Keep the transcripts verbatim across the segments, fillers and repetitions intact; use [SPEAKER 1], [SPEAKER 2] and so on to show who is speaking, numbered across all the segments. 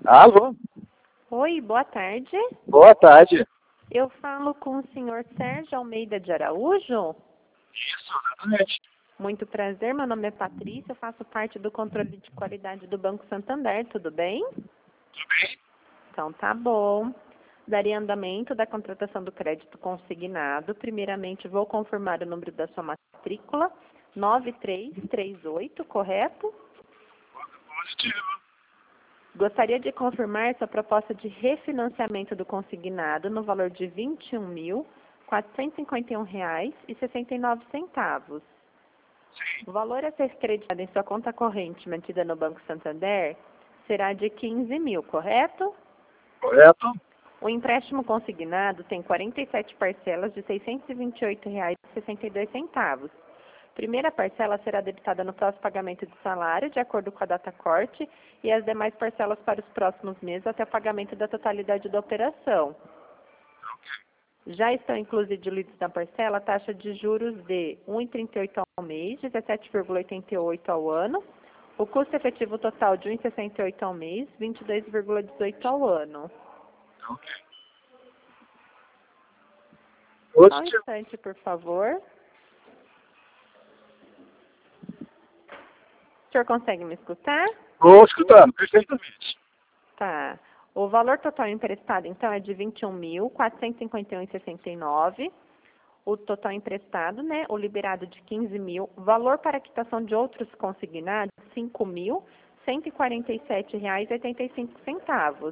[SPEAKER 1] Alô?
[SPEAKER 2] Oi, boa tarde.
[SPEAKER 1] Boa tarde.
[SPEAKER 2] Eu falo com o senhor Sérgio Almeida de Araújo.
[SPEAKER 1] Isso, exatamente.
[SPEAKER 2] Muito prazer, meu nome é Patrícia, eu faço parte do controle de qualidade do Banco Santander, tudo bem?
[SPEAKER 1] Tudo bem?
[SPEAKER 2] Então tá bom. Daria andamento da contratação do crédito consignado. Primeiramente, vou confirmar o número da sua matrícula, nove três três oito, correto?
[SPEAKER 1] Positivo.
[SPEAKER 2] Gostaria de confirmar sua proposta de refinanciamento do consignado no valor de vinte e um mil, quatrocentos e cinquenta e um reais e sessenta e nove centavos.
[SPEAKER 1] Sim.
[SPEAKER 2] O valor a ser creditado em sua conta corrente mantida no Banco Santander será de quinze mil, correto?
[SPEAKER 1] Correto?
[SPEAKER 2] O empréstimo consignado tem quarenta e sete parcelas de seiscentos e vinte e oito reais e sessenta e dois centavos. Primeira parcela será debitada no próximo pagamento de salário, de acordo com a data corte, e as demais parcelas para os próximos meses até o pagamento da totalidade da operação. Já estão incluídos na parcela a taxa de juros de um vírgula trinta e oito ao mês, dezessete vírgula oitenta e oito ao ano, o custo efetivo total de um vírgula sessenta e oito ao mês, vinte e dois vírgula dezoito ao ano.
[SPEAKER 1] Ok.
[SPEAKER 2] Só um
[SPEAKER 1] Positivo.
[SPEAKER 2] instante, por favor. O senhor consegue me escutar?
[SPEAKER 1] Estou escutando, perfeitamente.
[SPEAKER 2] Tá. O valor total emprestado, então, é de vinte e um mil, quatrocentos e cinquenta e um reais e sessenta e nove centavos. O total emprestado, né? O liberado de quinze mil. Valor para quitação de outros consignados, cinco mil, cento e quarenta e sete reais e oitenta e cinco centavos.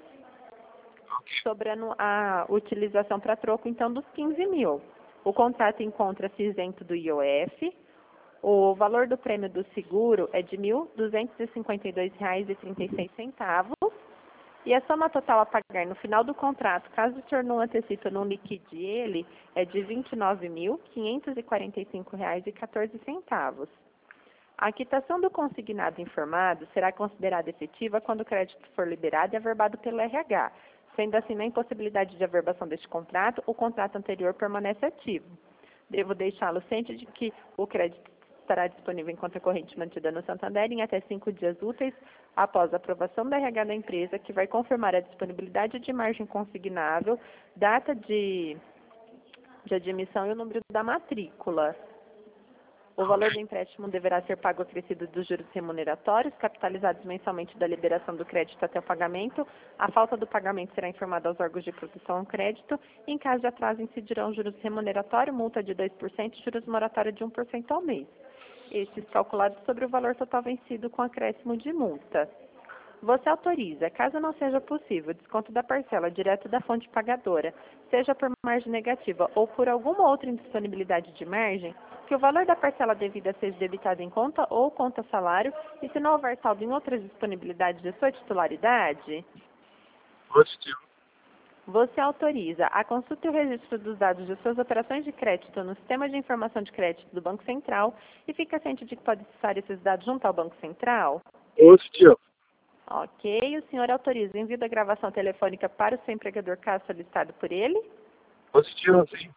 [SPEAKER 2] Sobrando a utilização para troco, então, dos quinze mil. O contrato encontra-se isento do I O F. O valor do prêmio do seguro é de mil duzentos e cinquenta e dois reais e trinta e seis centavos. E a soma total a pagar no final do contrato, caso o senhor não antecipe ou não liquide ele, é de vinte e nove mil, quinhentos e quarenta e cinco reais e quatorze centavos. A quitação do consignado informado será considerada efetiva quando o crédito for liberado e averbado pelo R H. Sendo assim, na impossibilidade de averbação deste contrato, o contrato anterior permanece ativo. Devo deixá-lo ciente de que o crédito estará disponível em conta corrente mantida no Santander em até cinco dias úteis após a aprovação do R H da empresa, que vai confirmar a disponibilidade de margem consignável, data de, de admissão e o número da matrícula. O valor do empréstimo deverá ser pago acrescido dos juros remuneratórios, capitalizados mensalmente da liberação do crédito até o pagamento. A falta do pagamento será informada aos órgãos de proteção ao crédito. Em caso de atraso, incidirão juros remuneratórios, multa de dois por cento e juros moratórios de um por cento ao mês. Estes calculados sobre o valor total vencido com acréscimo de multa. Você autoriza, caso não seja possível, o desconto da parcela direto da fonte pagadora, seja por margem negativa ou por alguma outra indisponibilidade de margem, que o valor da parcela devida seja debitado em conta ou conta salário, e se não houver saldo em outras disponibilidades de sua titularidade,
[SPEAKER 1] Positivo.
[SPEAKER 2] você autoriza a consulta e o registro dos dados de suas operações de crédito no Sistema de Informação de Crédito do Banco Central e fica ciente de que pode acessar esses dados junto ao Banco Central?
[SPEAKER 1] Positivo.
[SPEAKER 2] Ok. O senhor autoriza o envio da gravação telefônica para o seu empregador caso solicitado por ele?
[SPEAKER 1] Positivo, sim.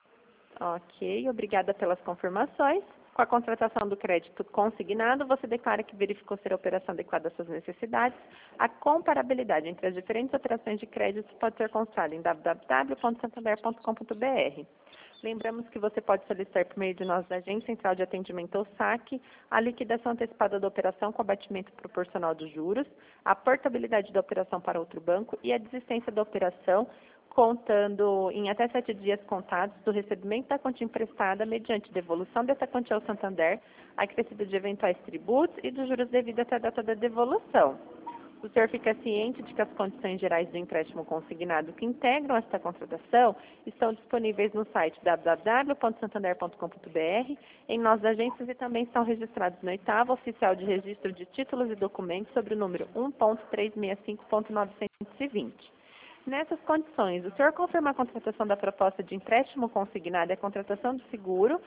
[SPEAKER 2] Ok. Obrigada pelas confirmações. Com a contratação do crédito consignado, você declara que verificou ser a operação adequada às suas necessidades. A comparabilidade entre as diferentes operações de crédito pode ser consultada em w w w ponto santander ponto com ponto b r. Lembramos que você pode solicitar por meio de nossa agência central de atendimento ou saque a liquidação antecipada da operação com abatimento proporcional dos juros, a portabilidade da operação para outro banco e a desistência da operação, contando em até sete dias contados do recebimento da quantia emprestada mediante devolução dessa quantia ao Santander, acrescida de eventuais tributos e dos juros devidos até a data da devolução. O senhor fica ciente de que as condições gerais do empréstimo consignado que integram esta contratação estão disponíveis no site w w w ponto santander ponto com ponto b r, em nossas agências e também estão registrados no oitavo Oficial de Registro de Títulos e Documentos sobre o número um ponto trezentos e sessenta e cinco ponto novecentos e vinte. Nessas condições, o senhor confirma a contratação da proposta de empréstimo consignado e a contratação do seguro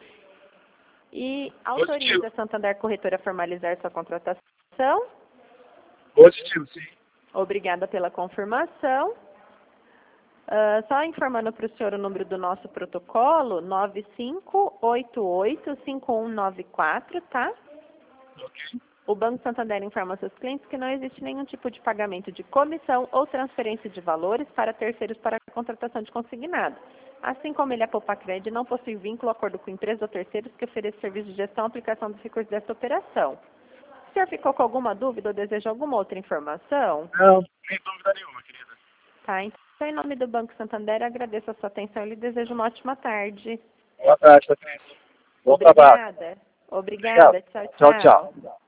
[SPEAKER 2] e autoriza a Santander Corretora a formalizar sua contratação?
[SPEAKER 1] Positivo, sim.
[SPEAKER 2] Obrigada pela confirmação. Uh, só informando para o senhor o número do nosso protocolo, nove cinco oito oito cinco um nove quatro, tá?
[SPEAKER 1] Ok.
[SPEAKER 2] O Banco Santander informa aos seus clientes que não existe nenhum tipo de pagamento de comissão ou transferência de valores para terceiros para a contratação de consignado. Assim como ele, a Poupacred, não possui vínculo ou acordo com empresas ou terceiros que ofereçam serviço de gestão e aplicação dos recursos desta operação. O senhor ficou com alguma dúvida ou deseja alguma outra informação?
[SPEAKER 1] Não, nem dúvida nenhuma, querida.
[SPEAKER 2] Tá, então, em nome do Banco Santander, agradeço a sua atenção e lhe desejo uma ótima tarde.
[SPEAKER 1] Boa tarde, Patrícia. Bom trabalho.
[SPEAKER 2] Obrigada. Obrigada. Tchau, tchau.
[SPEAKER 1] Tchau, tchau.